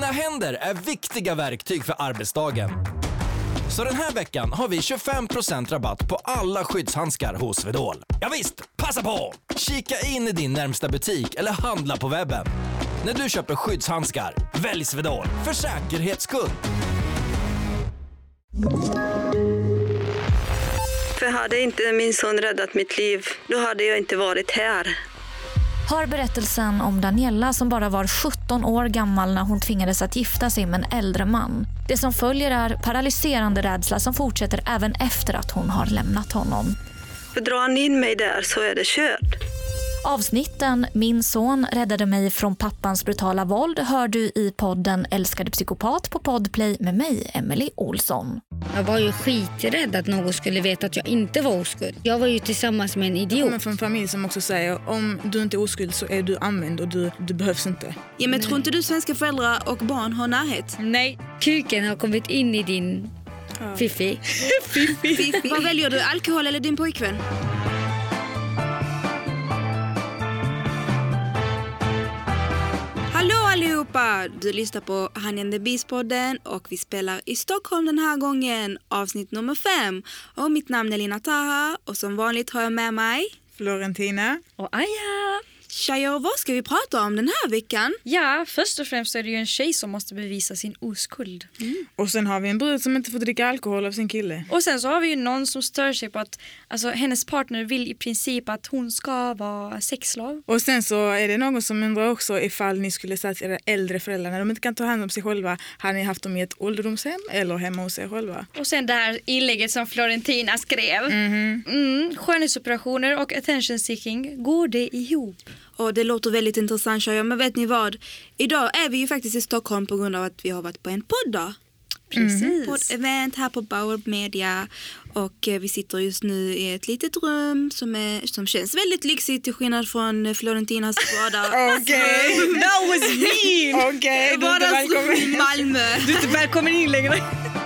Dina händer är viktiga verktyg för arbetsdagen. Så den här veckan har vi 25% rabatt på alla skyddshandskar hos Swedol. Ja visst, passa på! Kika in i din närmsta butik eller handla på webben. När du köper skyddshandskar, välj Swedol för säkerhets skull. För hade inte min son räddat mitt liv, då hade jag inte varit här. Hör berättelsen om Daniela som bara var 17 år gammal när hon tvingades att gifta sig med en äldre man. Det som följer är paralyserande rädsla som fortsätter även efter att hon har lämnat honom. För drar han in mig där så är det kört. Avsnitten Min son räddade mig från pappans brutala våld hör du i podden Älskade psykopat på Podplay med mig, Emily Olsson. Jag var ju skiträdd att någon skulle veta att jag inte var oskuld. Jag var ju tillsammans med en idiot. Men för en familj som också säger om du inte är oskuld så är du använd och du behövs inte. Ja, men tror inte du svenska föräldrar och barn har närhet? Nej, kuken har kommit in i din fiffi. Fiffi. Vad väljer du, alkohol eller din pojkvän? Hallå allihopa! Du lyssnar på Honey and the Beast-podden och vi spelar i Stockholm den här gången, avsnitt nummer 5. Och mitt namn är Lina Taha och som vanligt har jag med mig Florentina och Aja. Tjejer, vad ska vi prata om den här veckan? Ja, först och främst är det ju en tjej som måste bevisa sin oskuld. Och sen har vi en brud som inte får dricka alkohol av sin kille. Och sen så har vi ju någon som stör sig på att hennes partner vill i princip att hon ska vara sexslav. Och sen så är det någon som undrar också ifall ni skulle säga till era äldre föräldrar när de inte kan ta hand om sig själva, har ni haft dem i ett ålderdomshem eller hemma hos er själva? Och sen det här inlägget som Florentina skrev. Skönhetsoperationer och attention seeking, går det ihop? Och det låter väldigt intressant, tjejer. Men vet ni vad? Idag är vi ju faktiskt i Stockholm på grund av att vi har varit på en podd. Precis. Podd-event här på Bauer Media. Och vi sitter just nu i ett litet rum som känns väldigt lyxigt till skillnad från Florentinas vardag. Okej. That was mean! Okej, du är inte Vardagsrum välkommen. i Malmö. Du är inte välkommen in längre.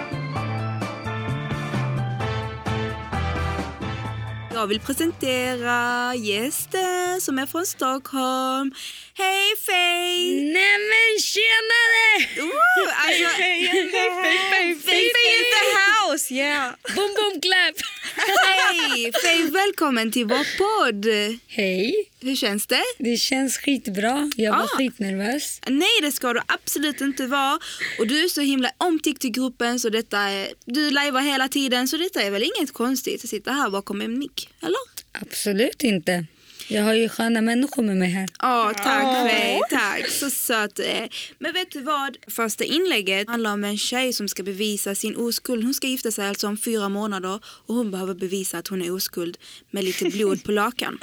Jag vill presentera gästen som är från Stockholm. Hej Faye! Nämen tjenare! Alltså, Faye in the house! Yeah. Boom boom clap! hej! Faye, välkommen till vår podd. Hej, Hur känns det? det känns skitbra. Jag var skitnervös. Nej, det ska du absolut inte vara. Och du är så himla omtyckt i gruppen så du livear hela tiden så detta är väl inget konstigt att sitta här bakom en mick, eller? Absolut inte. Jag har ju sköna människor med mig här. Tack Faye, tack. Så söt. Men vet du vad? Första inlägget handlar om en tjej som ska bevisa sin oskuld. Hon ska gifta sig alltså om 4 månader och hon behöver bevisa att hon är oskuld med lite blod på lakan.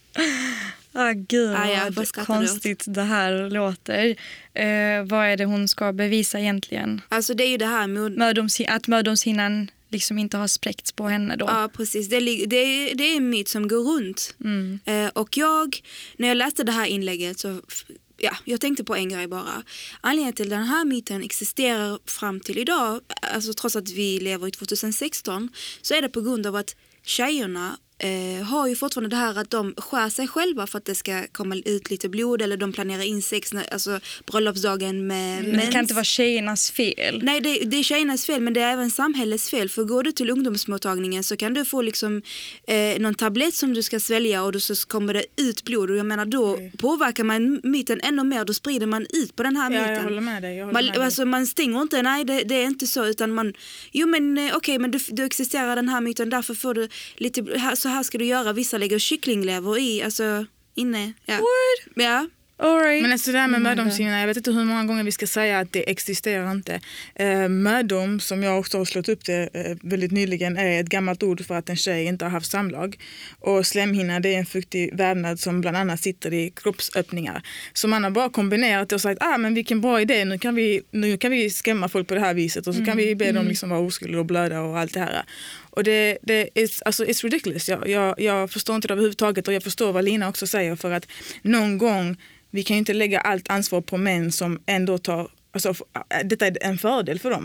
Gud, vad vad skrattar konstigt det här låter. Vad är det hon ska bevisa egentligen? Alltså det är ju det här Att mödomshinnan liksom inte har spräckts på henne då. Ja, precis. Det är en myt som går runt. Och när jag läste det här inlägget så jag tänkte på en grej bara. Anledningen till den här myten existerar fram till idag, alltså trots att vi lever i 2016, så är det på grund av att tjejerna har ju fortfarande det här att de skär sig själva för att det ska komma ut lite blod eller de planerar in sex, alltså bröllopsdagen med mens. Det kan inte vara tjejernas fel. Nej, det är tjejernas fel men det är även samhällets fel. För går du till ungdomsmottagningen så kan du få liksom någon tablett som du ska svälja och då så kommer det ut blod och jag menar då påverkar man myten ännu mer, då sprider man ut på den här myten. Jag håller med dig. Alltså man stänger inte, nej det är inte så utan man, men du existerar den här myten därför får du lite, så här ska du göra, vissa lägger kycklinglever i, alltså inne. Ja. Ja. All right. Men alltså det där med mödomshinnan, jag vet inte hur många gånger vi ska säga att det existerar inte. Mödom, som jag också har slått upp det väldigt nyligen, är ett gammalt ord för att en tjej inte har haft samlag. Och slemhinna, det är en fuktig vävnad som bland annat sitter i kroppsöppningar. Så man har bara kombinerat och sagt, men vilken bra idé, nu kan vi skrämma folk på det här viset och så kan vi be dem liksom vara oskyldiga och blöda och allt det här. Och it's ridiculous. Jag förstår inte det överhuvudtaget och jag förstår vad Lina också säger för att någon gång vi kan ju inte lägga allt ansvar på män som ändå tar, alltså detta är en fördel för dem.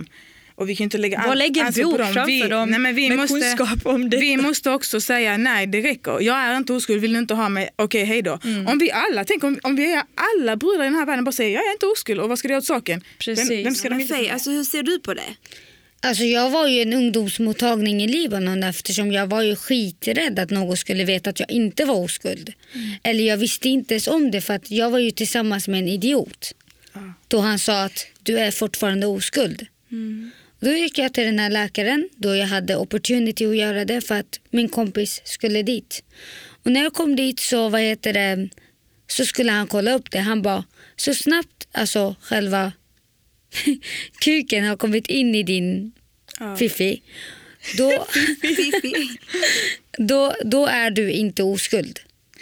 Och vi kan inte lägga Vad lägger ansvar på dem. framför dem med kunskap om det? Vi måste också säga nej, det räcker. Jag är inte oskuld, vill du inte ha mig? Okej, hej då. Om vi alla, tänk om vi är alla brudar i den här världen bara säger jag är inte oskuld och vad ska det göra åt saken? Precis. Vem ska de hitta? Alltså, hur ser du på det? Alltså jag var ju i en ungdomsmottagning i Libanon eftersom jag var ju skiträdd att någon skulle veta att jag inte var oskuld. Eller jag visste inte ens om det för att jag var ju tillsammans med en idiot. Då han sa att du är fortfarande oskuld. Då gick jag till den här läkaren då jag hade opportunity att göra det för att min kompis skulle dit. Och när jag kom dit så så skulle han kolla upp det. Han bara så snabbt alltså själva kuken har kommit in i din fiffi. Då är du inte oskuld.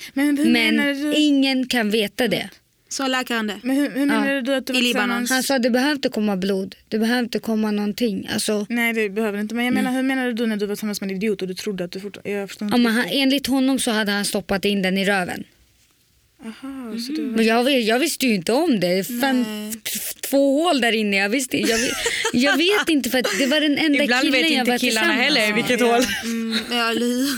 Men ingen kan veta det. Så läkaren det. Men hur menar du att du var I Libanon? tillsammans? Han sa det behöver inte komma blod. Det behöver inte komma någonting. Alltså, Nej, det behöver inte. Men jag menar, hur menar du när du var tillsammans med en idiot och du trodde att du fortfarande... enligt honom så hade han stoppat in den i röven. Aha, så det var... Men jag visste ju inte om det. 2 hål där inne. Jag vet inte för att det var den enda Ibland killen vet jag inte var killarna tillsammans. heller vilket hål. Ja, eller hur?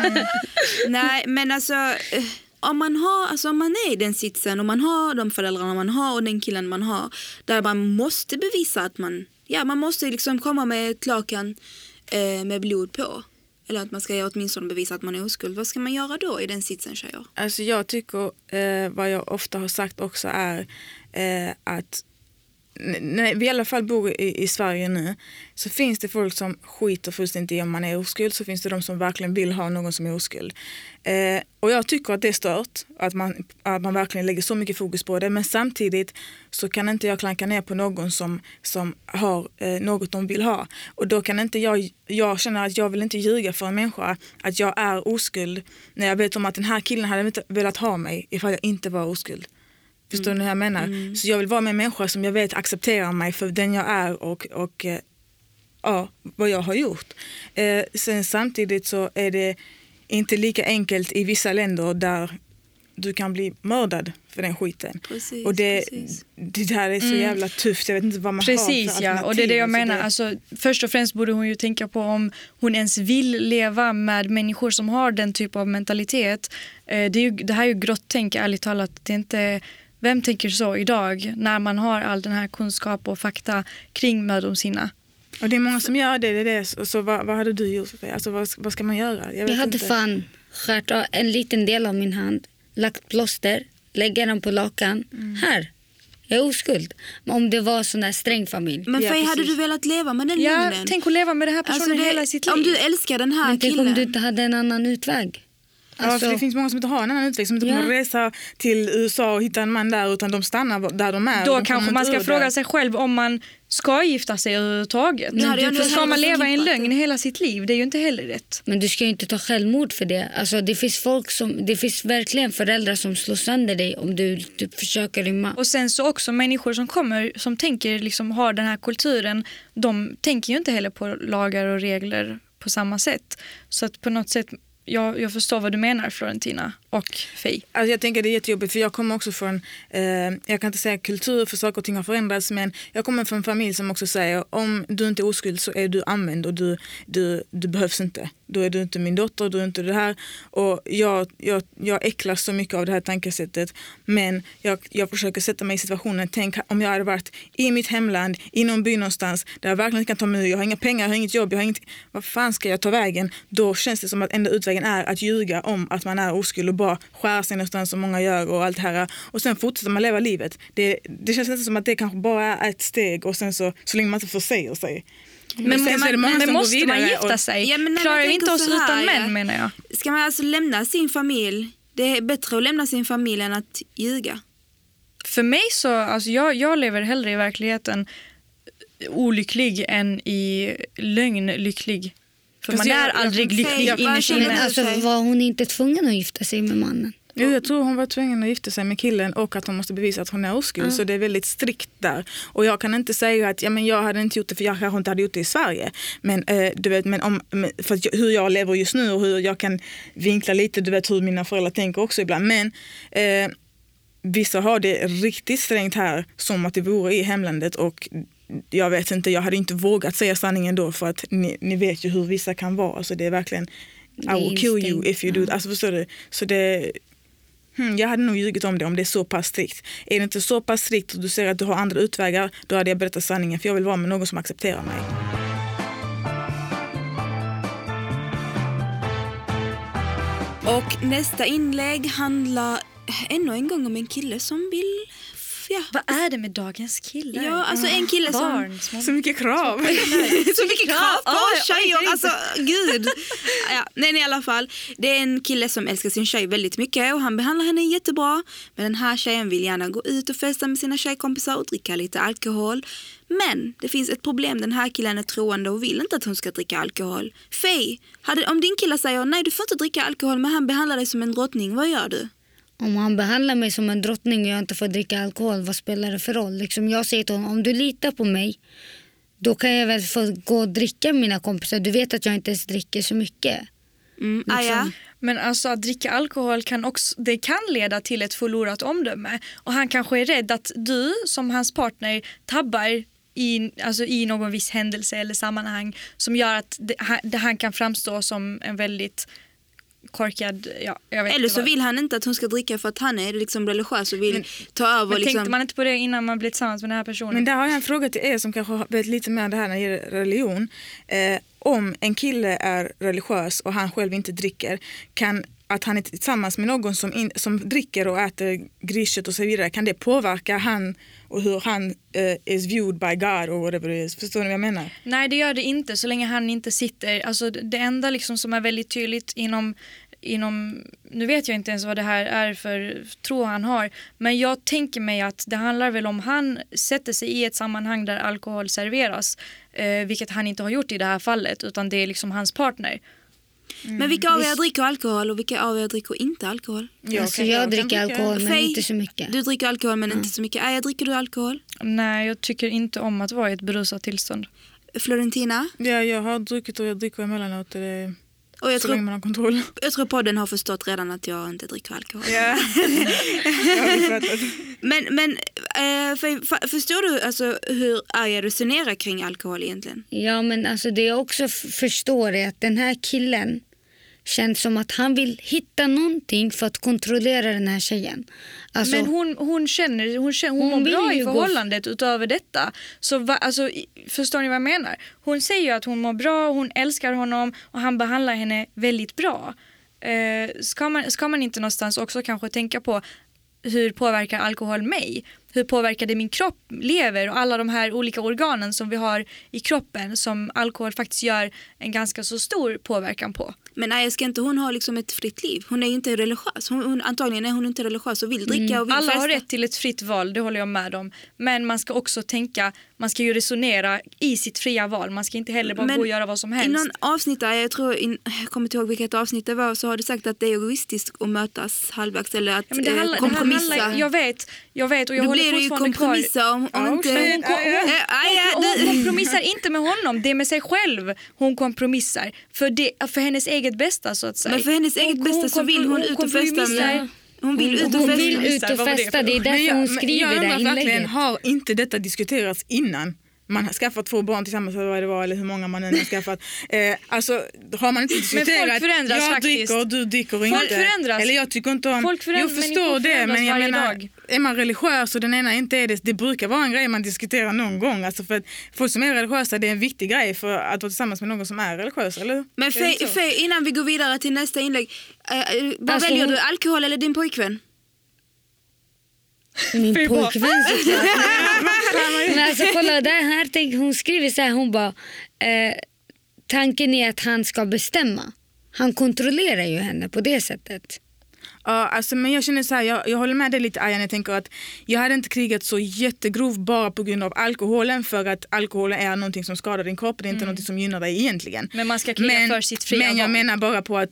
Nej, men alltså om man är i den sitsen och man har de föräldrarna man har och den killen man har där man måste bevisa att man måste liksom komma med ett lakan med blod på. Eller att man ska åtminstone bevisa att man är oskuld. Vad ska man göra då i den sitsen, tjejer? Alltså jag tycker, vad jag ofta har sagt också är att när vi i alla fall bor i Sverige nu så finns det folk som skiter fullständigt i om man är oskuld, så finns det de som verkligen vill ha någon som är oskuld. Och jag tycker att det är stört att man verkligen lägger så mycket fokus på det, men samtidigt så kan inte jag klanka ner på någon som har något de vill ha. Och då kan inte jag känner att jag vill inte ljuga för en människa att jag är oskuld när jag vet om att den här killen hade inte velat ha mig ifall jag inte var oskuld. Förstår ni hur jag menar? Så jag vill vara med en människa som jag vet accepterar mig för den jag är och vad jag har gjort. Sen samtidigt så är det inte lika enkelt i vissa länder där du kan bli mördad för den skiten. Precis, och det där är så jävla tufft. Jag vet inte vad man har för alternativ. Och det är det jag menar. Alltså, först och främst borde hon ju tänka på om hon ens vill leva med människor som har den typ av mentalitet. Det här är ju grott-tänk, ärligt talat. Det är inte... Vem tänker så idag när man har all den här kunskap och fakta kring mödomshinna? Och det är många som gör det. Så vad hade du gjort? Alltså, vad ska man göra? Jag hade fan skärt av en liten del av min hand, lagt plåster, lägga den på lakan. Här, jag är oskuld. Men om det var sån där sträng familj. Men hade du velat leva med den lögnen? Tänk att leva med den här personen hela sitt liv. Om du älskar den här killen. killen. Tänk om du inte hade en annan utväg. Ja, för det finns många som inte har en annan utväg, som inte kommer resa till USA och hitta en man där, utan de stannar där de är. Då kanske man ska fråga sig själv om man ska gifta sig överhuvudtaget. Ska man leva i en lögn hela sitt liv? Det är ju inte heller rätt. Men du ska ju inte ta självmord för det. Alltså, det finns verkligen föräldrar som slår sönder dig om du försöker rymma. Och sen så också människor som kommer, som tänker liksom har den här kulturen, de tänker ju inte heller på lagar och regler på samma sätt. Så att på något sätt, jag förstår vad du menar, Florentina och Fej. Alltså jag tänker det är jättejobbigt, för jag kommer också från, jag kan inte säga kultur för saker och ting har förändrats, men jag kommer från en familj som också säger om du inte är oskuld så är du använd och du behövs inte. Då är du inte min dotter, du är inte det här. Och jag äcklar så mycket av det här tankesättet, men jag försöker sätta mig i situationen. Tänk om jag hade varit i mitt hemland, i någon by någonstans där jag verkligen inte kan ta mig ur. Jag har inga pengar, jag har inget jobb, vad fan ska jag ta vägen? Då känns det som att enda utvägen är att ljuga om att man är oskuld och bara skära sig någonstans som många gör och allt det här. Och sen fortsätter man leva livet. Det känns inte som att det kanske bara är ett steg och sen så länge man inte försäger sig. Men måste man gifta sig? Klarar vi inte oss utan män, menar jag. Ska man alltså lämna sin familj? Det är bättre att lämna sin familj än att ljuga. För mig så, alltså jag lever hellre i verkligheten olycklig än i lögn lycklig. För man är aldrig lycklig inne i Men alltså, var hon inte tvungen att gifta sig med mannen? Jo, jag tror hon var tvungen att gifta sig med killen och att hon måste bevisa att hon är oskuld. Så det är väldigt strikt där. Och jag kan inte säga att jag hade inte gjort det, för jag kanske inte hade gjort det i Sverige. Men du vet, för hur jag lever just nu och hur jag kan vinkla lite, du vet hur mina föräldrar tänker också ibland. Men vissa har det riktigt strängt här som att det vore i hemlandet, och jag vet inte, jag hade inte vågat säga sanningen då, för att ni vet ju hur vissa kan vara. Alltså det är verkligen I will kill you if you do. Alltså förstår du? Så det... jag hade nog ljugit om det är så pass strikt. Är det inte så pass strikt och du ser att du har andra utvägar, då hade jag berättat sanningen, för jag vill vara med någon som accepterar mig. Och nästa inlägg handlar ännu en gång om en kille som vill... Ja. Vad är det med dagens killar? Ja, alltså en kille som... Så mycket krav. Så mycket krav på tjejer, alltså gud. Ja, men i alla fall, det är en kille som älskar sin tjej väldigt mycket och han behandlar henne jättebra. Men den här tjejen vill gärna gå ut och festa med sina tjejkompisar och dricka lite alkohol. Men det finns ett problem, den här killen är troende och vill inte att hon ska dricka alkohol. Faye, om din kille säger nej, du får inte dricka alkohol, men han behandlar dig som en drottning, vad gör du? Om han behandlar mig som en drottning och jag inte får dricka alkohol, vad spelar det för roll? Liksom jag säger till honom, om du litar på mig, då kan jag väl få gå och dricka med mina kompisar. Du vet att jag inte ens dricker så mycket. Ja. Men alltså att dricka alkohol det kan leda till ett förlorat omdöme. Och han kanske är rädd att du som hans partner tabbar i någon viss händelse eller sammanhang som gör att han kan framstå som en väldigt korkad, jag vet eller så vad. vill han inte att hon ska dricka för att han är liksom religiös och vill ta över. Men liksom... tänkte man inte på det innan man blev tillsammans med den här personen? Men där har jag en fråga till er som kanske vet lite mer om det här när det gäller religion. Om en kille är religiös och han själv inte dricker, att han är tillsammans med någon som dricker och äter griskött och så vidare, kan det påverka han och hur han is viewed by God or whatever it is? Förstår ni vad jag menar? Nej, det gör det inte så länge han inte sitter. Alltså det enda liksom som är väldigt tydligt inom nu vet jag inte ens vad det här är för tro han har, men jag tänker mig att det handlar väl om han sätter sig i ett sammanhang där alkohol serveras, vilket han inte har gjort i det här fallet, utan det är liksom hans partner. Men vilka av er dricker alkohol och vilka av er dricker inte alkohol? Jag dricker alkohol men inte så mycket. Du dricker alkohol men inte så mycket. Dricker du alkohol? Nej, jag tycker inte om att vara i ett berusat tillstånd. Florentina? Ja, jag har druckit och jag dricker emellanåt. Och jag så länge man har kontroll. Jag tror podden har förstått redan att jag inte dricker alkohol. Ja. Men förstår du alltså hur Arja resonerar kring alkohol egentligen? Ja, men alltså det jag också förstår är att den här killen känns som att han vill hitta någonting för att kontrollera den här tjejen. Alltså, men hon mår bra i förhållandet utöver detta. Så förstår ni vad jag menar? Hon säger ju att hon mår bra, hon älskar honom och han behandlar henne väldigt bra. Ska man inte någonstans också kanske tänka på hur påverkar alkohol mig? Hur påverkar det min kropp, lever och alla de här olika organen som vi har i kroppen som alkohol faktiskt gör en ganska så stor påverkan på? Men ska inte hon ha liksom ett fritt liv? Hon är ju inte religiös. Antagligen är hon inte religiös och vill dricka och vill alla festa. har rätt till ett fritt val, det håller jag med om. Men man ska också tänka, man ska ju resonera i sitt fria val. Man ska inte heller bara gå och göra vad som helst. I någon avsnitt där, jag kommer inte ihåg vilket avsnitt det var, så har du sagt att det är egoistiskt att mötas halvvägs eller att kompromissa. Jag vet och jag håller fortfarande kvar. Hon kompromissar inte med honom, det är med sig själv hon kompromissar. För hennes eget bästa så att säga. Men för hennes eget bästa så vill hon ut och festa med. Hon vill ut och festa. Det är därför hon skriver det inlägget. Har inte detta diskuterats innan man har skaffat 2 barn tillsammans eller hur många man än har skaffat. Alltså har man inte diskuterat. Men folk förändras jag faktiskt. Dricker, du dricker folk inte. Förändras. Eller jag tycker inte om. Folk jag förstår det, men jag menar, är man religiös och den ena inte är det brukar vara en grej man diskuterar någon gång. Alltså för att folk som är religiösa, det är en viktig grej för att vara tillsammans med någon som är religiös, eller? Men Faye, innan vi går vidare till nästa inlägg, vad väljer du, alkohol eller din pojkvän? Min pojkvän såklart. Men alltså kolla, där här hon skriver så här, hon bara tanken är att han ska bestämma. Han kontrollerar ju henne på det sättet. Ja, alltså, men jag känner så här, jag håller med dig lite Arjan. Jag tänker att jag hade inte krigat så jättegrov bara på grund av alkoholen, för att alkoholen är någonting som skadar din kropp, det är inte någonting som gynnar dig egentligen. Men man ska kriga för sitt fria val. Men jag menar bara på att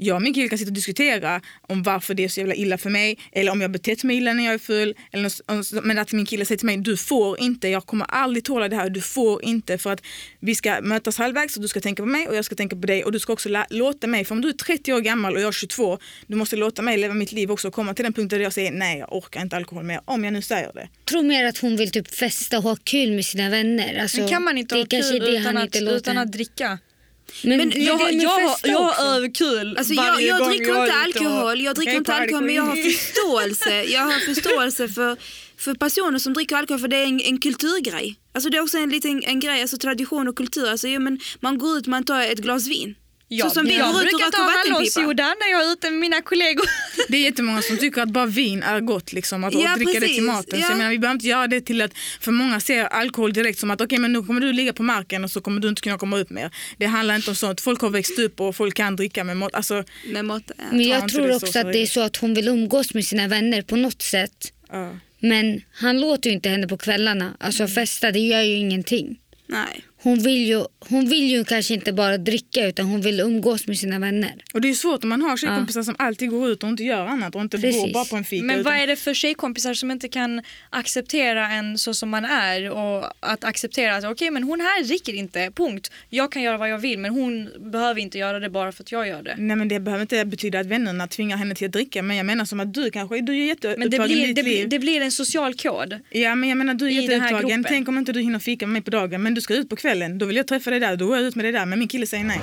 jag och min kille kan sitta och diskutera om varför det är så jävla illa för mig, eller om jag betett mig illa när jag är full, eller, men att min kille säger till mig, du får inte, jag kommer aldrig tåla det här, du får inte, för att vi ska mötas halvvägs och du ska tänka på mig och jag ska tänka på dig och du ska också låta mig, för om du är 30 år gammal och jag är 22, du måste låta mig leva mitt liv också och komma till den punkten där jag säger nej, jag orkar inte alkohol mer, om jag nu säger det. Jag tror mer att hon vill typ festa och ha kul med sina vänner. Alltså, men kan man inte ha kul utan att dricka? Men jag har överkul. Alltså jag dricker inte alkohol. Jag dricker inte alkohol, men jag har förståelse. Jag har förståelse för personer som dricker alkohol, för det är en kulturgrej. Alltså det är också en liten grej, alltså tradition och kultur. Alltså men man går ut, man tar ett glas vin. Ja, så som vi jag brukar ta hallonsjodan när jag är ute med mina kollegor. Det är jättemånga som tycker att bara vin är gott, liksom, att dricka precis. Det till maten. Så jag menar, vi behöver inte göra det till att, för många ser alkohol direkt som att okej, men nu kommer du ligga på marken och så kommer du inte kunna komma upp mer. Det handlar inte om sånt. Folk har växt upp och folk kan dricka med mat. Alltså, med mat men jag tror också att det är så att hon vill umgås med sina vänner på något sätt. Men han låter ju inte henne på kvällarna. Alltså festa, det gör ju ingenting. Nej. Hon vill ju kanske inte bara dricka, utan hon vill umgås med sina vänner. Och det är svårt om man har tjejkompisar som alltid går ut och inte gör annat och inte går bara på en fika. Men vad är det för tjejkompisar som inte kan acceptera en så som man är, och att acceptera att okej, men hon här dricker inte, punkt. Jag kan göra vad jag vill, men hon behöver inte göra det bara för att jag gör det. Nej, men det behöver inte betyda att vännerna tvingar henne till att dricka, men jag menar som att du är jätteupptagen i ditt liv. Det blir en social kod. Ja, men jag menar du är jätteupptagen. Tänk om inte du hinner fika med mig på dagen, men du ska ut på kvällen. Då vill jag träffa dig där, då går jag ut med det där, men min kille säger nej.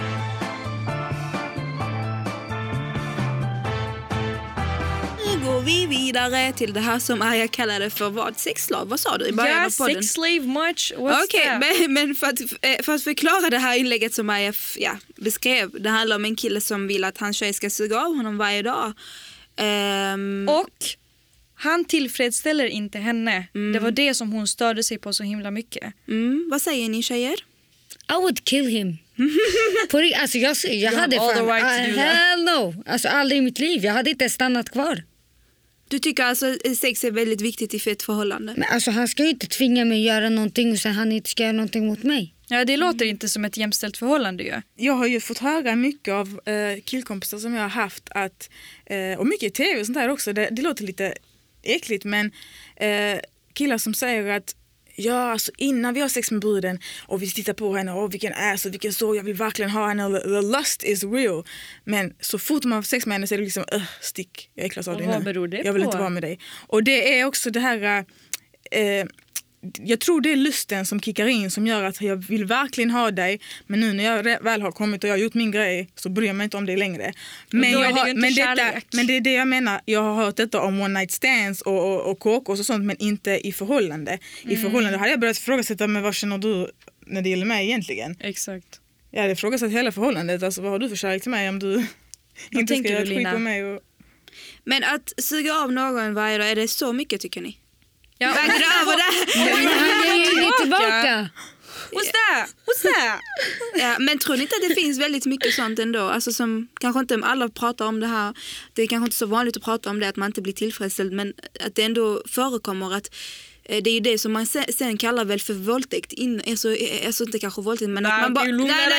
Nu går vi vidare till det här som Arja kallade för vad? Sexslav? Vad sa du i början av podden? Sex slave much? Okej, men för att förklara det här inlägget som Arja beskrev, det handlar om en kille som vill att hans tjej ska suga av honom varje dag. Och han tillfredsställer inte henne. Det var det som hon störde sig på så himla mycket. Vad säger ni, tjejer? I would kill him. Alltså jag hade hell no. Alltså aldrig i mitt liv. Jag hade inte stannat kvar. Du tycker alltså sex är väldigt viktigt i ett förhållande? Men alltså han ska ju inte tvinga mig att göra någonting och sen han inte ska göra någonting mot mig. Ja, det låter inte som ett jämställt förhållande ju. Jag har ju fått höra mycket av killkompisar som jag har haft att, och mycket i tv och sånt där också, det låter lite äckligt, men killar som säger att ja, alltså innan vi har sex med bruden och vi tittar på henne och vilken ass och vilken så, jag vill verkligen ha henne, the lust is real. Men så fort man har sex med henne så är det liksom stick, jag äcklas av dig nu. Jag vill inte vara med dig. Och det är också det här jag tror det är lusten som kickar in som gör att jag vill verkligen ha dig, men nu när jag väl har kommit och jag har gjort min grej så bryr jag mig inte om det längre. Men det är det jag menar, jag har hört detta om one night stands och kåkos och sånt, men inte i förhållande. I förhållande hade jag börjat ifrågasätta, men vad känner du när det gäller mig egentligen? Exakt. Jag hade ifrågasatt hela förhållandet, alltså vad har du för kärlek till mig om du inte ska göra ett skit på mig Men att suga av någon varje dag, är det så mycket tycker ni? Ja. Väger det över det? Han är ju tillbaka. What's that? Ja, men tror ni inte att det finns väldigt mycket sånt ändå? Alltså som kanske inte alla pratar om det här. Det är kanske inte så vanligt att prata om det, att man inte blir tillfredsställd. Men att det ändå förekommer att det är ju det som man sen kallar väl för våldtäkt. Alltså inte kanske våldtäkt, men att man bara...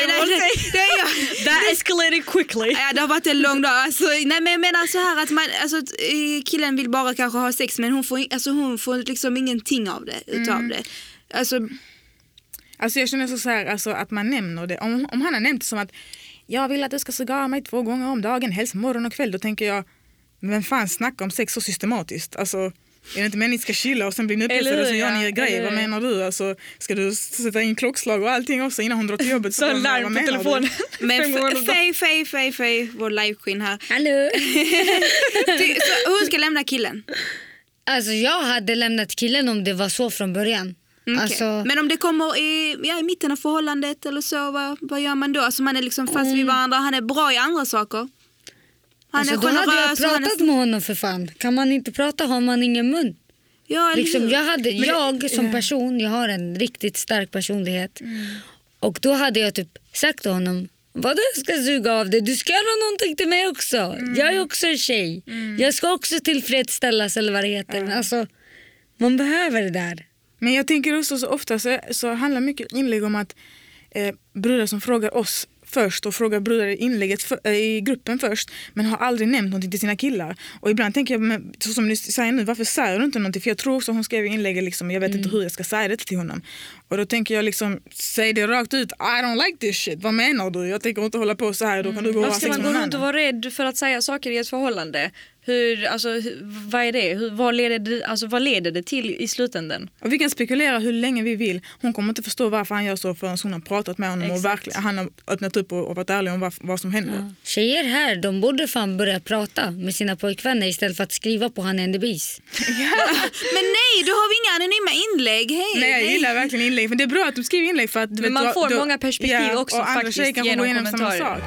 That escalated quickly. Ja, det har varit en lång dag. Alltså, nej, men jag menar så här att killen vill bara kanske ha sex, men hon får liksom ingenting av det, utav det. Alltså jag känner så här, alltså att man nämner det. Om han har nämnt det som att jag vill att du ska suga av mig 2 gånger om dagen, helst morgon och kväll, då tänker jag, men vem fan snackar om sex så systematiskt? Alltså, är det inte människa ska chilla och sen blir ni upphetsade och så gör ni grejer? Vad menar du? Alltså, ska du sätta in klockslag och allting också innan hon drar till jobbet? Så larm på telefonen. Men Faye, vår live-queen här. Hallå. Så hon ska lämna killen? Alltså jag hade lämnat killen om det var så från början. Okay. Alltså, men om det kommer i mitten av förhållandet eller så, vad gör man då? Alltså man är liksom fast vid varandra, han är bra i andra saker. Han är då hade jag pratat med honom för fan. Kan man inte prata har man ingen mun. Ja, liksom, jag som person, jag har en riktigt stark personlighet. Och då hade jag typ sagt till honom, vad du ska suga av det, du ska göra någonting till mig också. Jag är också en tjej. Jag ska också tillfredsställas eller vad det heter. Men alltså, man behöver det där. Men jag tänker också så ofta så handlar mycket inlägg om att brudar som frågar oss först och frågar brudar i inlägget i gruppen först, men har aldrig nämnt någonting till sina killar. Och ibland tänker jag, men, så som ni säger nu, varför säger du inte någonting? För jag tror också hon skrev i inlägget liksom, jag vet inte hur jag ska säga det till honom. Och då tänker jag liksom, säg det rakt ut, I don't like this shit, vad menar du? Jag tänker inte hålla på så här, då kan du gå och Varför ska man gå runt och vara rädd för att säga saker i ett förhållande? Vad är det? Vad leder det till i slutändan? Och vi kan spekulera hur länge vi vill. Hon kommer inte förstå varför han gör så förrän hon har pratat med honom. Och verkligen, han har öppnat upp och varit ärlig om vad som händer. Ja. Tjejer här, de borde fan börja prata med sina pojkvänner istället för att skriva på han and the bees. Men nej, då har vi inga anonyma inlägg. Nej, jag gillar verkligen inlägg. Men det är bra att de skriver inlägg för att men man får många perspektiv också och faktiskt andra genom gå kommentarer. samma sak.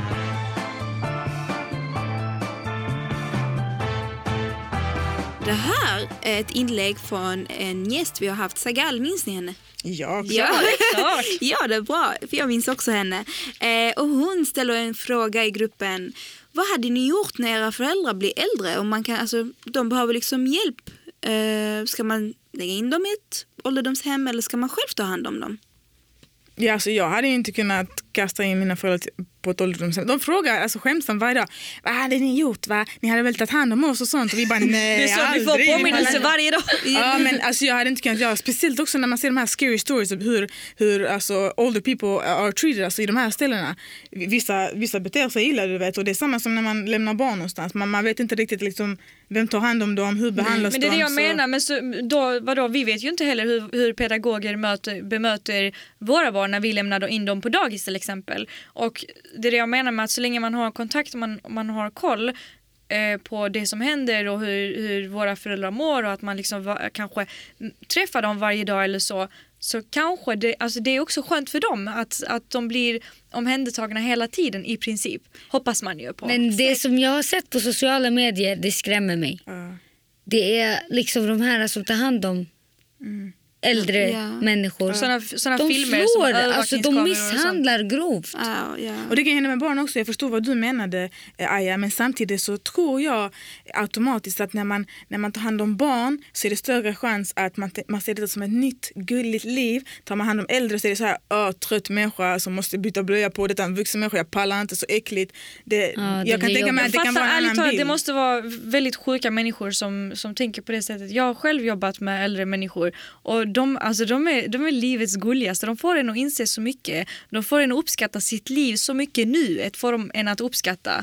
Det här är ett inlägg från en gäst vi har haft, Sagal, minns ni henne? Ja, klart. Ja, det är bra, för jag minns också henne. Och hon ställer en fråga i gruppen. Vad hade ni gjort när era föräldrar blir äldre? Och man kan, alltså, de behöver liksom hjälp. Ska man lägga in dem i ett ålderdomshem eller ska man själv ta hand om dem? Ja, alltså jag hade inte kunnat kasta in mina föräldrar på ett ålderdomshem. De frågar alltså skämsamt varje dag, vad hade ni gjort? Ni hade väl tagit hand om oss och sånt? Och vi bara, nej, det är så aldrig. vi får påminnelse varje dag. Ja, men alltså jag hade inte kunnat göra, speciellt också när man ser de här scary stories om hur alltså, older people are treated alltså, i de här ställena. Vissa beter sig illa, du vet, och det är samma som när man lämnar barn någonstans. Man vet inte riktigt liksom, vem tar hand om dem, hur behandlas de. Men det är det jag menar, men vi vet ju inte heller hur pedagoger bemöter våra barn när vi lämnar in dem på dagis till exempel. Och det är det jag menar med att så länge man har kontakt och man har koll på det som händer och hur våra föräldrar mår och att man liksom kanske träffar dem varje dag eller så kanske det är också skönt för dem att de blir omhändertagna hela tiden i princip. Hoppas man ju på. Men det som jag har sett på sociala medier, det skrämmer mig. Det är liksom de här som tar hand om äldre människor. Såna de filmer slår, som alltså de misshandlar grovt. Och det kan hända med barn också. Jag förstår vad du menade, Aya, men samtidigt så tror jag automatiskt att när man tar hand om barn så är det större chans att man ser det som ett nytt gulligt liv. Tar man hand om äldre så är det så här, trött människa som måste byta blöja på, detta en vuxen människa, jag pallar inte, så äckligt. Jag kan tänka mig att det kan vara en annan bild. Det måste vara väldigt sjuka människor som tänker på det sättet. Jag har själv jobbat med äldre människor och de är livets gulligaste. De får en att inse så mycket. De får en att uppskatta sitt liv så mycket nu får de en att uppskatta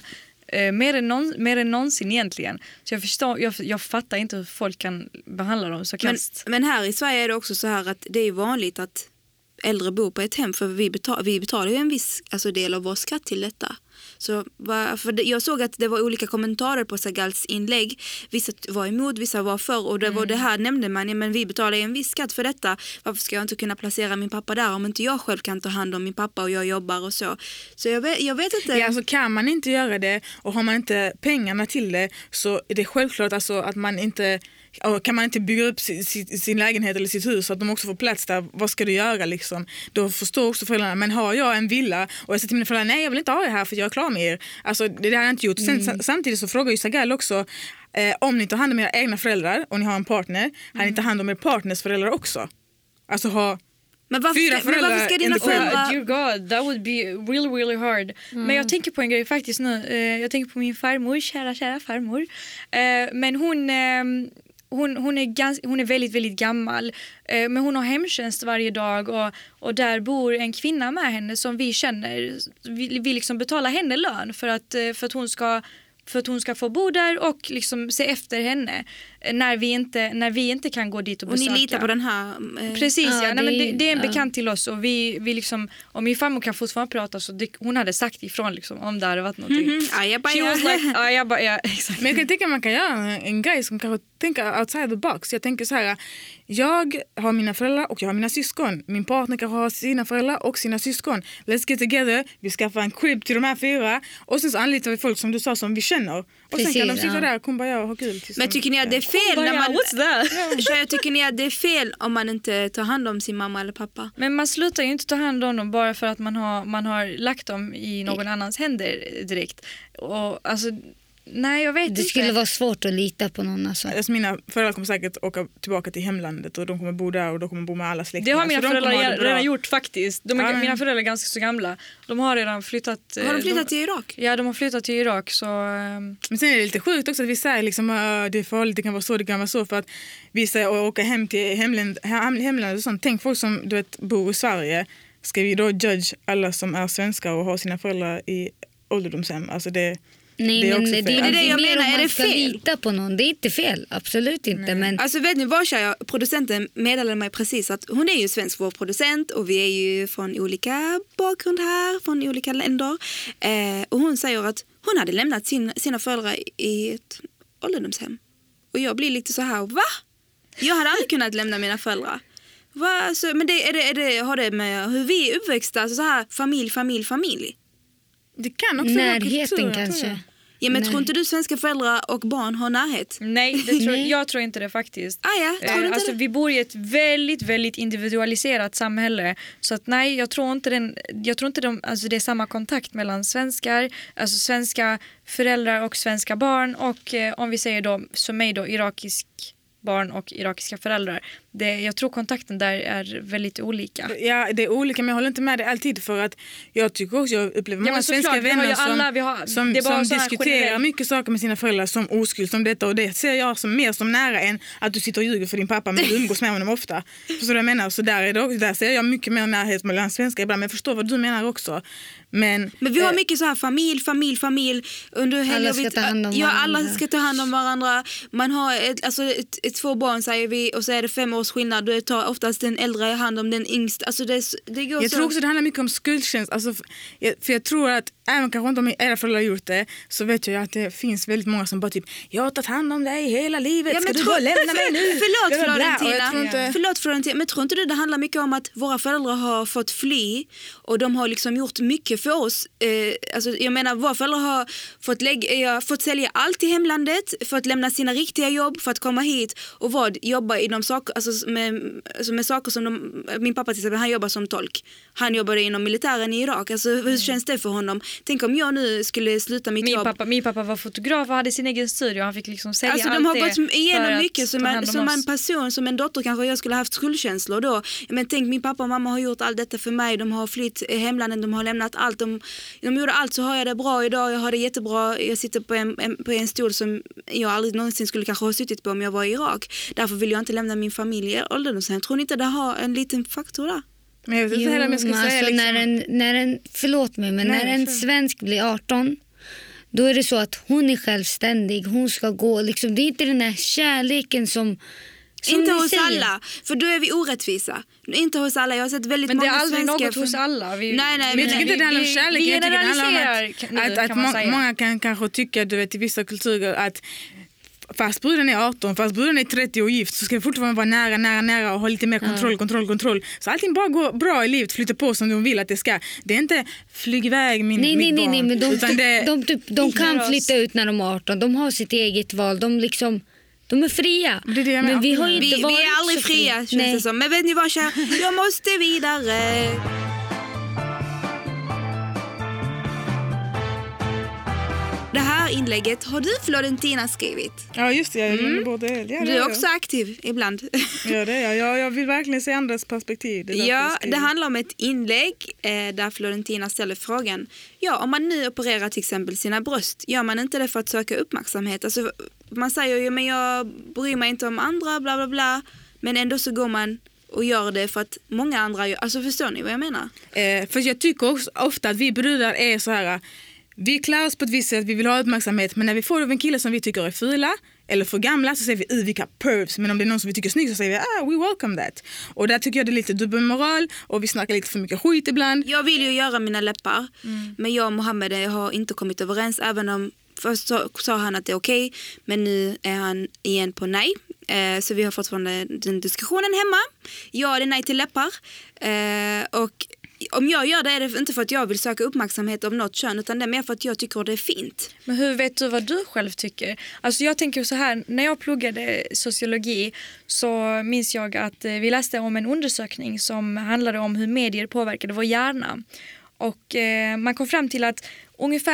mer än någonsin egentligen. Så jag fattar inte hur folk kan behandla dem så kast. Men här i Sverige är det också så här att det är vanligt att äldre bor på ett hem för vi betalar ju en viss del av vår skatt till detta. Så jag såg att det var olika kommentarer på Sagals inlägg. Vissa var emot, vissa var för. Och det var det här nämnde man, men vi betalar en viss skatt för detta. Varför ska jag inte kunna placera min pappa där om inte jag själv kan ta hand om min pappa och jag jobbar och så. Så jag vet inte. Ja, alltså kan man inte göra det och har man inte pengarna till det så är det självklart alltså att man inte... Kan man inte bygga upp sin lägenhet eller sitt hus så att de också får plats där, vad ska du göra liksom? Då förstår också föräldrarna, men har jag en villa och jag säger till mina föräldrar, nej jag vill inte ha det här för jag är klar med er. Alltså det har jag inte gjort. Samtidigt så frågar ju Sagal också, om ni tar hand om era egna föräldrar och ni har en partner, har ni tar hand om er partners föräldrar också? Alltså men varför ska dina föräldrar... Dear God, that would be really, really hard. Men jag tänker på en grej faktiskt nu. Jag tänker på min farmor, kära farmor. Men hon är väldigt, väldigt gammal. Men hon har hemtjänst varje dag och där bor en kvinna med henne som vi känner. Vi liksom betalar henne lön för att hon ska få bo där och liksom se efter henne när vi inte kan gå dit och besöka. Och ni litar på den här... Precis, ja. Nej, men det är en bekant till oss och vi liksom, och min farmor kan fortfarande prata så hon hade sagt ifrån liksom, om det hade varit någonting. Exakt. Men jag kan tänka att man kan göra en grej som kanske tänker outside the box. Jag tänker så här, jag har mina föräldrar och jag har mina syskon. Min partner kan ha sina föräldrar och sina syskon. Let's get together, vi skaffar en crib till de här 4 och sen så anlitar vi folk som du sa som vi känner. Och sen kan de sitta där och kumbaya och ha kul. Men tycker ni att det är fel när man... Jag tycker ni att det är fel om man inte tar hand om sin mamma eller pappa? Men man slutar ju inte ta hand om dem bara för att man har lagt dem i någon annans händer direkt. Och alltså Nej, jag vet inte. Det skulle vara svårt att lita på någon. Alltså. Mina föräldrar kommer säkert åka tillbaka till hemlandet och de kommer bo där och de kommer bo med alla släktingar. Det har mina föräldrar redan gjort faktiskt. Mina föräldrar är ganska så gamla. De har redan flyttat. Har de flyttat till Irak? Ja, de har flyttat till Irak. Så, Men sen är det lite sjukt också att vi säger liksom, det är farligt, det kan vara så. För att vi säger att åka hem till hemlandet och sånt. Tänk folk som bor i Sverige. Ska vi då judge alla som är svenskar och har sina föräldrar i ålderdomshem? Alltså det... Nej, det är men också det fel. är det jag menar, är det fel? Lita på någon. Det är inte fel, absolut inte. Men... Alltså vet ni vad, producenten meddelade mig precis att hon är ju svensk, vår producent, och vi är ju från olika bakgrund här, från olika länder. Och hon säger att hon hade lämnat sina föräldrar i ett ålderdomshem. Och jag blir lite så här, va? Jag hade aldrig kunnat lämna mina föräldrar. Va? Alltså, men har det med hur vi är uppväxta, alltså så här familj. Det kan också närheten kanske. Ja, men tror inte du svenska föräldrar och barn har närhet? Nej, jag tror inte det faktiskt. Tror du inte alltså, det? vi bor i ett väldigt, väldigt individualiserat samhälle. Så att nej, jag tror inte alltså det är samma kontakt mellan svenskar, alltså svenska föräldrar och svenska barn. Och om vi säger då, som mig då, irakisk barn och irakiska föräldrar. Jag tror kontakten där är väldigt olika. Ja, det är olika, men jag håller inte med det alltid, för att jag tycker också, jag upplever många svenska vänner som diskuterar mycket saker med sina föräldrar som oskuld, som detta och det ser jag som mer som nära än att du sitter och ljuger för din pappa men du umgås med honom ofta. Förstår du vad jag menar? Så där ser jag mycket mer närhet mellan svenskar ibland, men jag förstår vad du menar också. Men vi har mycket så här familj under alla ska ta hand om varandra. Alla ska ta hand om varandra. Man har två barn säger vi, och så är det 5 års skillnad. Du tar oftast den äldre hand om den yngsta. Alltså det går jag tror också det handlar mycket om skuldkänsla. Alltså, för jag tror att även kanske inte om era föräldrar har gjort det, så vet jag att det finns väldigt många som bara typ, jag har tagit hand om dig hela livet, ja, ska du bara lämna mig nu? Förlåt Florentina, men tror inte det handlar mycket om att våra föräldrar har fått fly och de har liksom gjort mycket för oss. Alltså, jag menar, våra föräldrar har fått sälja allt i hemlandet för att lämna sina riktiga jobb för att komma hit och jobba i de saker, alltså med saker som min pappa till exempel, han jobbar som tolk. Han jobbade inom militären i Irak. Alltså, hur känns det för honom? Tänk om jag nu skulle sluta mitt jobb. Min pappa var fotograf och hade sin egen studio. Han fick liksom sälja allt det. De har gått igenom mycket som en person, som en dotter kanske jag skulle haft skuldkänslor då. Men tänk, min pappa och mamma har gjort allt detta för mig. De har flytt hemlandet, de har lämnat allt. De gjorde allt, så har jag det bra idag. Jag har det jättebra. Jag sitter på en stol som jag aldrig någonsin skulle kanske ha suttit på om jag var i Irak. Därför vill jag inte lämna min familj i ålderdomshem. Tror ni inte det har en liten faktor där? Men jag vet inte heller om jag ska säga liksom... när en svensk blir 18, då är det så att hon är självständig. Hon ska gå, liksom, det är inte den här kärleken som inte hos alla, för då är vi orättvisa. Inte hos alla. Jag har sett väldigt många svenskar. Men det är aldrig något hos alla. Men jag tycker inte det handlar om kärlek. Jag tycker det handlar om att många kan kanske tycka, du vet, i vissa kulturer att fast bruden är 18, fast bruden är 30 och gift, så ska det fortfarande vara nära och ha lite mer kontroll. Så allting bara går bra i livet, flyter på som de vill att det ska. Det är inte flyg iväg mitt barn. Nej, men de kan flytta ut när de är 18. De har sitt eget val. De är fria. Men vi har inte varit vi är aldrig fria, känns det som. Men vet ni vad, kär? Jag måste vidare. Det här inlägget har du, Florentina, skrivit. Ja, just det. Jag glömde bort det. Du är också aktiv ibland. Ja, det är jag. Jag vill verkligen se andras perspektiv. Det handlar om ett inlägg där Florentina ställer frågan. Ja, om man nu opererar till exempel sina bröst, gör man inte det för att söka uppmärksamhet? Alltså, man säger ju, men jag bryr mig inte om andra, bla bla bla. Men ändå så går man och gör det för att många andra gör. Alltså, förstår ni vad jag menar? För jag tycker också ofta att vi brudar är så här... Vi klär oss på ett visst sätt, vi vill ha uppmärksamhet, men när vi får av en kille som vi tycker är fula eller för gamla så säger vi vilka pervs, men om det är någon som vi tycker är snygg så säger vi we welcome that. Och där tycker jag det är lite dubbelmoral och vi snackar lite för mycket skit ibland. Jag vill ju göra mina läppar, men jag och Mohammed har inte kommit överens, även om först sa han att det är okej, men nu är han igen på nej. Så vi har fortfarande den diskussionen hemma. Jag är nej till läppar och om jag gör det är det inte för att jag vill söka uppmärksamhet av något kön, utan det är mer för att jag tycker det är fint. Men hur vet du vad du själv tycker? Alltså jag tänker så här, när jag pluggade sociologi så minns jag att vi läste om en undersökning som handlade om hur medier påverkade vår hjärna. Och man kom fram till att ungefär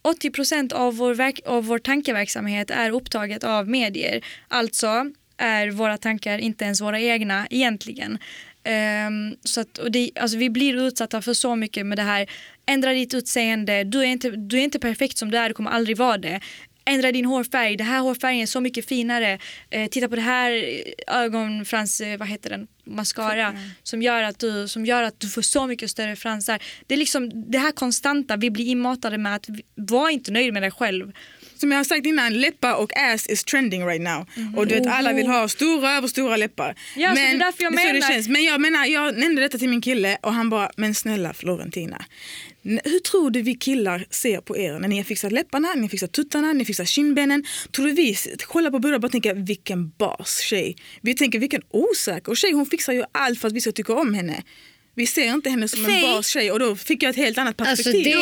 80% av vår tankeverksamhet är upptaget av medier. Alltså är våra tankar inte ens våra egna egentligen. Så att, alltså vi blir utsatta för så mycket med det här. Ändra ditt utseende. Du är inte perfekt som du är. Du kommer aldrig vara det. Ändra din hårfärg. Det här hårfärgen är så mycket finare. Titta på det här ögonfrans, vad heter den? Mascara som gör att du får så mycket större fransar. Det är liksom det här konstanta. Vi blir inmatade med att vara inte nöjd med dig själv. Som jag har sagt innan, läppar och ass is trending right now. Och du vet, alla vill ha stora över stora läppar. Ja, men, så det är därför jag menar. Det känns. Men jag nämnde detta till min kille och han bara, men snälla Florentina, hur tror du vi killar ser på er när ni har fixat läpparna, ni har fixat tuttarna, ni har fixat kindbenen? Tror du vi kollar på brudar och bara tänker, vilken bas tjej. Vi tänker, vilken osäker tjej, hon fixar ju allt för att vi ska tycka om henne. Vi ser inte henne som en bas tjej och då fick jag ett helt annat perspektiv. Alltså,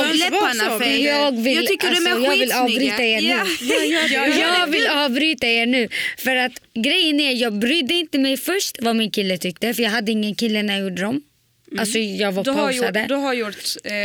jag vill avbryta er nu. Jag vill avbryta er nu. För att grejen är, jag brydde inte mig först vad min kille tyckte. För jag hade ingen kille när jag gjorde dem. Alltså jag var pausade. Du har gjort...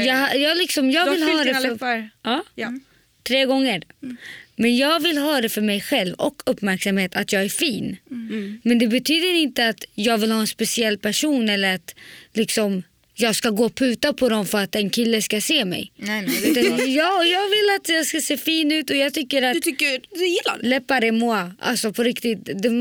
jag vill ha det för... Ja. 3 gånger. Men jag vill ha det för mig själv och uppmärksamhet att jag är fin. Men det betyder inte att jag vill ha en speciell person eller att liksom, jag ska gå och puta på dem för att en kille ska se mig. Nej. Jag vill att jag ska se fin ut och jag tycker att du gillar det. Läppar är moi. Alltså på riktigt.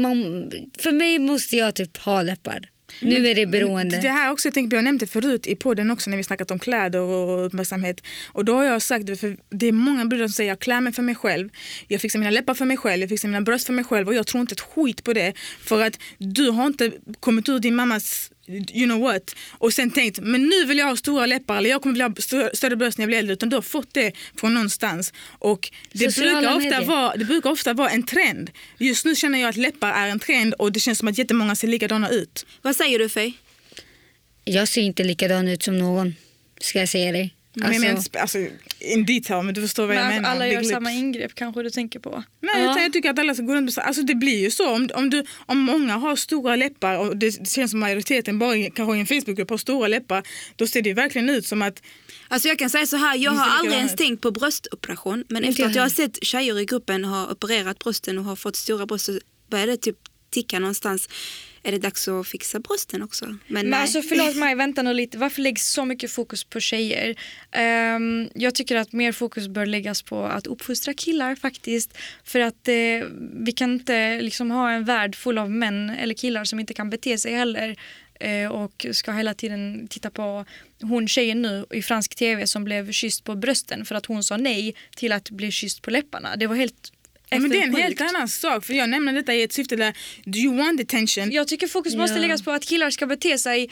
För mig måste jag typ ha läppar. Nu är det beroende. Det här också, jag tänkte, jag nämnde förut i podden också när vi snackat om kläder och uppmärksamhet. Och då har jag sagt, för det är många brudar som säger, jag klär mig för mig själv. Jag fixar mina läppar för mig själv. Jag fixar mina bröst för mig själv. Och jag tror inte ett skit på det. För att du har inte kommit ur din mammas you know what, och sen tänkt, men nu vill jag ha stora läppar eller jag kommer vilja ha större bröst när jag blir äldre, utan du har fått det från någonstans. Och det brukar ofta vara en trend. Just nu känner jag att läppar är en trend och det känns som att jättemånga ser likadana ut. Vad säger du, Faye? Jag ser inte likadan ut som någon, ska jag säga dig. Alltså in detail, men du förstår vad jag menar. Alla gör samma ingrepp kanske du tänker på. Nej, jag tycker att alla ska gå runt. Alltså det blir ju så om många har stora läppar och det känns som majoriteten bara kanske i en Facebookgrupp har stora läppar, då ser det verkligen ut som att... Alltså jag kan säga så här, jag har aldrig ens tänkt på bröstoperation, men efter att jag har sett tjejer i gruppen ha opererat brösten och har fått stora bröst, så börjar det typ ticka någonstans. Är det dags att fixa brösten också? Men alltså förlåt mig, vänta nu lite. Varför läggs så mycket fokus på tjejer? Jag tycker att mer fokus bör läggas på att uppfostra killar faktiskt. För att vi kan inte liksom ha en värld full av män eller killar som inte kan bete sig heller. Och ska hela tiden titta på tjejen nu i fransk tv som blev kysst på brösten för att hon sa nej till att bli kysst på läpparna. Det var helt... Men det är en helt annan sak, för jag nämner detta i ett syfte där do you want attention? Jag tycker fokus måste läggas på att killar ska bete sig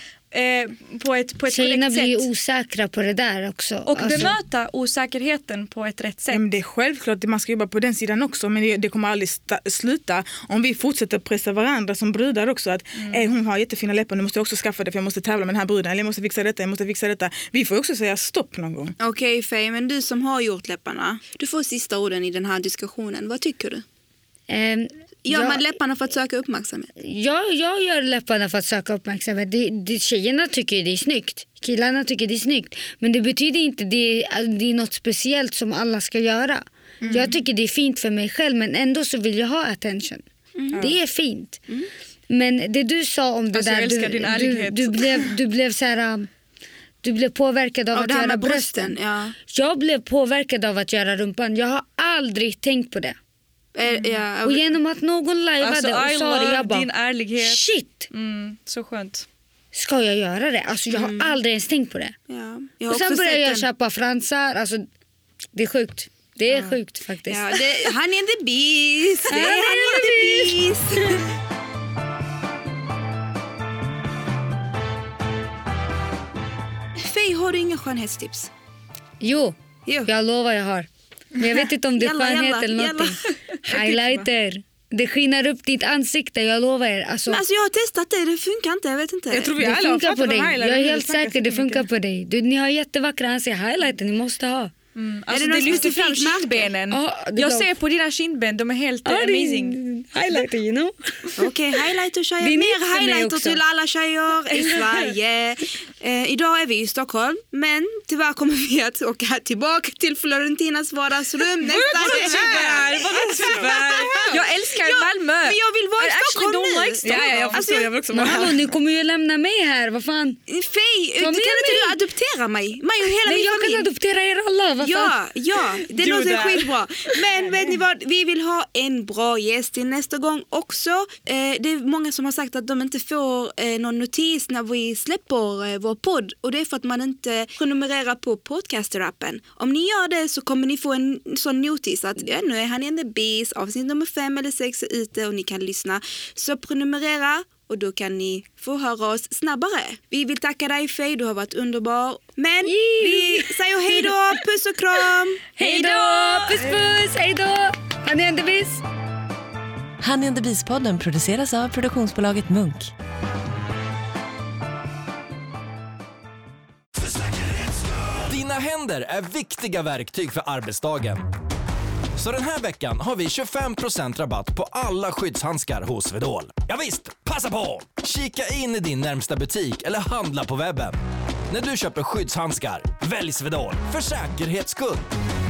på ett tjejerna korrekt sätt. Blir osäkra på det där också. Och bemöta osäkerheten på ett rätt sätt. Men det är självklart att man ska jobba på den sidan också, men det kommer aldrig sluta om vi fortsätter pressa varandra som brudar också. Att hon har jättefina läppar, nu måste jag också skaffa det för jag måste tävla med den här bruden. Eller jag måste fixa detta. Vi får också säga stopp någon gång. Okej, Faye, men du som har gjort läpparna, du får sista orden i den här diskussionen. Vad tycker du? Gör man läpparna för att söka uppmärksamhet? Jag gör läpparna för att söka uppmärksamhet. Tjejerna tycker det är snyggt. Killarna tycker det är snyggt. Men det betyder inte det är något speciellt som alla ska göra. Jag tycker det är fint för mig själv, men ändå så vill jag ha attention. Det är fint. Men det du sa om det där, jag älskar din ärlighet. Du blev så här... Du blev påverkad av att göra brösten. Ja. Jag blev påverkad av att göra rumpan. Jag har aldrig tänkt på det. Och genom att någon liveade och sa det, jag bara, din ärlighet. Shit, så skönt. ska jag göra det? Alltså jag har aldrig ens tänkt på det. Ja. Och sen började jag köpa fransar. Alltså det är sjukt. Det är sjukt faktiskt. Ja, han är the beast. Han är the beast. Faye, har du inga skönhetstips? Jo, jag lovar jag har. Men jag vet inte om det är skönhet eller någonting. Highlighter. Det skiner upp ditt ansikte, jag lovar er. Alltså, men alltså jag har testat det funkar inte, jag vet inte. Jag tror vi det alla funkar på dig. Jag är helt säker, det funkar mycket. på dig. Ni har jättevackra ansikten, highlighter, ni måste ha. Alltså det lyfter fram kindbenen. Jag ser på dina kindben, de är helt amazing. highlighter, you know. Okej, highlighter-tjejer. Det är nytt Mer för mig highlighter också. till alla tjejer i Sverige. Idag är vi i Stockholm, men tyvärr kommer vi att åka tillbaka till Florentinas vardagsrum nästa helg. Jag älskar Malmö. Men jag vill vara i Stockholm nu. Ja, jag förstår. Jag vill också Men vara hallå, här. ni kommer ju lämna mig här, vad fan. Fej, Ta kan med inte mig. du adoptera mig? Mig och hela Men min jag familj. kan adoptera er alla, vad fan. Ja, det låter skitbra. Men vet ni vad, vi vill ha en bra gäst till nästa gång också. Det är många som har sagt att de inte får någon notis när vi släpper vår podd. Och det är för att man inte prenumererar på podcaster-appen. Om ni gör det så kommer ni få en sån notis att nu är han in the bees, avsnitt nummer 5 eller 6 är ute och ni kan lyssna. Så prenumerera. Och då kan ni få höra oss snabbare. Vi vill tacka dig, Fej, du har varit underbar. Men vi säger hej då, puss och kram. Hej då, puss puss, hej då. Honey and the Bees. Honey and the Bees-podden produceras av produktionsbolaget Munk. Dina händer är viktiga verktyg för arbetsdagen. Så den här veckan har vi 25% rabatt på alla skyddshandskar hos Swedol. Ja visst, passa på! Kika in i din närmsta butik eller handla på webben. När du köper skyddshandskar, välj Swedol för säkerhets skull.